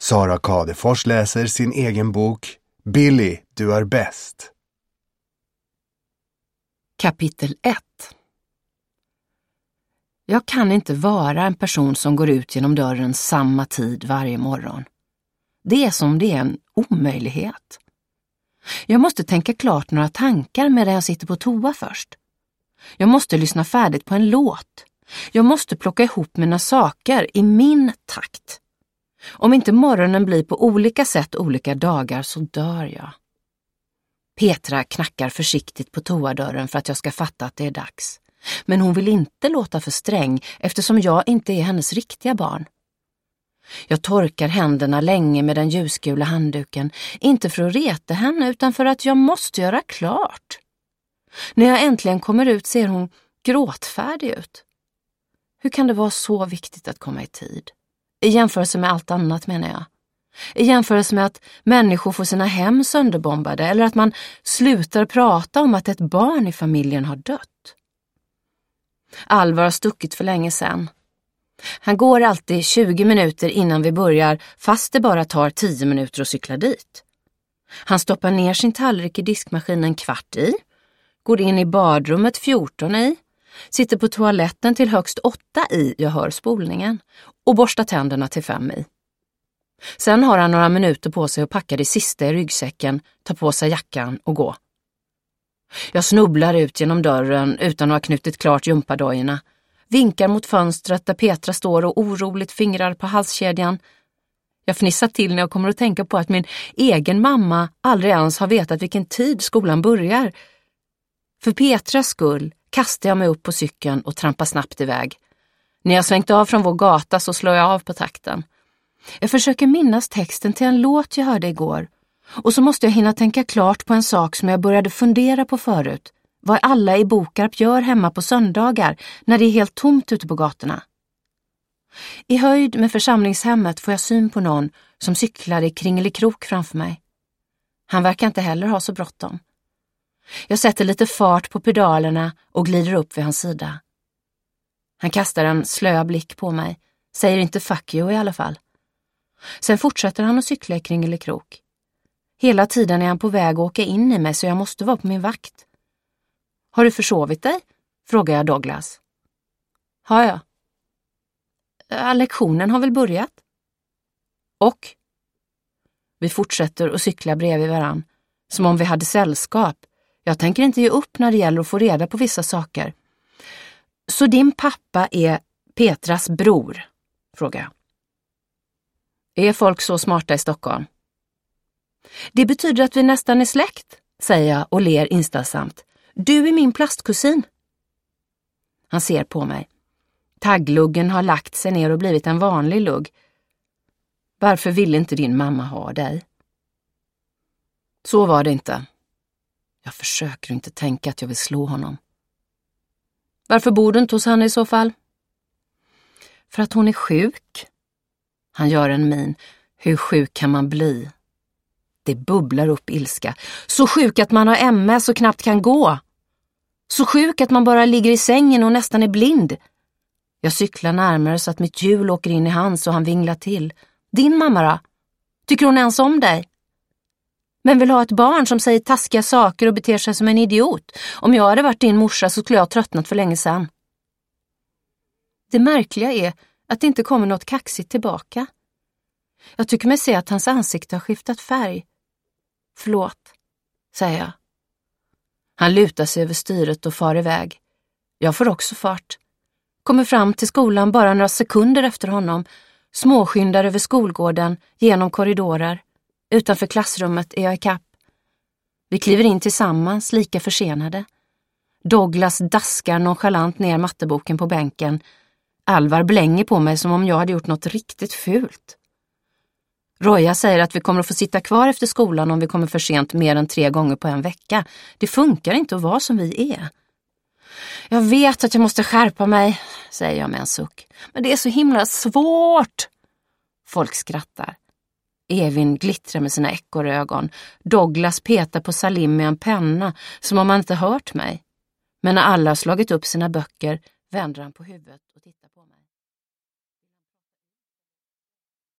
Sara Kadefors läser sin egen bok Billy, du är bäst. Kapitel 1. Jag kan inte vara en person som går ut genom dörren samma tid varje morgon. Det är som det är en omöjlighet. Jag måste tänka klart några tankar medan jag sitter på toa först. Jag måste lyssna färdigt på en låt. Jag måste plocka ihop mina saker i min takt. Om inte morgonen blir på olika sätt olika dagar så dör jag. Petra knackar försiktigt på toadörren för att jag ska fatta att det är dags. Men hon vill inte låta för sträng eftersom jag inte är hennes riktiga barn. Jag torkar händerna länge med den ljusgula handduken, inte för att reta henne utan för att jag måste göra klart. När jag äntligen kommer ut ser hon gråtfärdig ut. Hur kan det vara så viktigt att komma i tid? I jämförelse med allt annat menar jag. I jämförelse med att människor får sina hem sönderbombade eller att man slutar prata om att ett barn i familjen har dött. Alvar har stuckit för länge sedan. Han går alltid 20 minuter innan vi börjar fast det bara tar 10 minuter att cykla dit. Han stoppar ner sin tallrik i diskmaskinen 15 i, går in i badrummet 14 i, sitter på toaletten till högst 8 i, jag hör spolningen, och borstar tänderna till 5 i. Sen har han några minuter på sig att packa det sista i ryggsäcken, ta på sig jackan och gå. Jag snubblar ut genom dörren utan att ha knutit klart gympadojorna. Vinkar mot fönstret där Petra står och oroligt fingrar på halskedjan. Jag fnissar till när jag kommer att tänka på att min egen mamma aldrig ens har vetat vilken tid skolan börjar. För Petras skull kastar jag mig upp på cykeln och trampar snabbt iväg. När jag svängt av från vår gata så slår jag av på takten. Jag försöker minnas texten till en låt jag hörde igår. Och så måste jag hinna tänka klart på en sak som jag började fundera på förut. Vad alla i Bokarp gör hemma på söndagar när det är helt tomt ute på gatorna. I höjd med församlingshemmet får jag syn på någon som cyklar i kringelikrok framför mig. Han verkar inte heller ha så bråttom. Jag sätter lite fart på pedalerna och glider upp vid hans sida. Han kastar en slö blick på mig, säger inte fuck you i alla fall. Sen fortsätter han att cykla i kringelikrok. Hela tiden är han på väg att åka in i mig så jag måste vara på min vakt. Har du försovit dig? Frågar jag Douglas. Har jag? Lektionen har väl börjat? Och? Vi fortsätter att cykla bredvid varann, som om vi hade sällskap. Jag tänker inte ge upp när det gäller att få reda på vissa saker. Så din pappa är Petras bror? Frågar jag. Är folk så smarta i Stockholm? Det betyder att vi nästan är släkt, säger jag och ler inställsamt. Du är min plastkusin. Han ser på mig. Taggluggen har lagt sig ner och blivit en vanlig lugg. Varför ville inte din mamma ha dig? Så var det inte. Jag försöker inte tänka att jag vill slå honom. Varför bor du inte hos henne i så fall? För att hon är sjuk. Han gör en min. Hur sjuk kan man bli? Det bubblar upp ilska. Så sjuk att man har MS och knappt kan gå. Så sjuk att man bara ligger i sängen och nästan är blind. Jag cyklar närmare så att mitt hjul åker in i hans och han vinglar till. Din mamma då? Tycker hon ens om dig? Men vill ha ett barn som säger taskiga saker och beter sig som en idiot. Om jag hade varit din morsa så skulle jag ha tröttnat för länge sedan. Det märkliga är att det inte kommer något kaxigt tillbaka. Jag tycker mig se att hans ansikte har skiftat färg. Förlåt, säger jag. Han lutar sig över styret och far iväg. Jag får också fart. Kommer fram till skolan bara några sekunder efter honom. Småskyndar över skolgården, genom korridorer. Utanför klassrummet är jag i kapp. Vi kliver in tillsammans, lika försenade. Douglas daskar nonchalant ner matteboken på bänken. Alvar blänger på mig som om jag hade gjort något riktigt fult. Roja säger att vi kommer att få sitta kvar efter skolan om vi kommer för sent mer än 3 gånger på en vecka. Det funkar inte att vara som vi är. Jag vet att jag måste skärpa mig, säger jag med en suck. Men det är så himla svårt. Folk skrattar. Evin glittrar med sina ekorrögon. Douglas petar på Salim med en penna som om han inte hört mig. Men när alla har slagit upp sina böcker vänder han på huvudet och tittar på mig.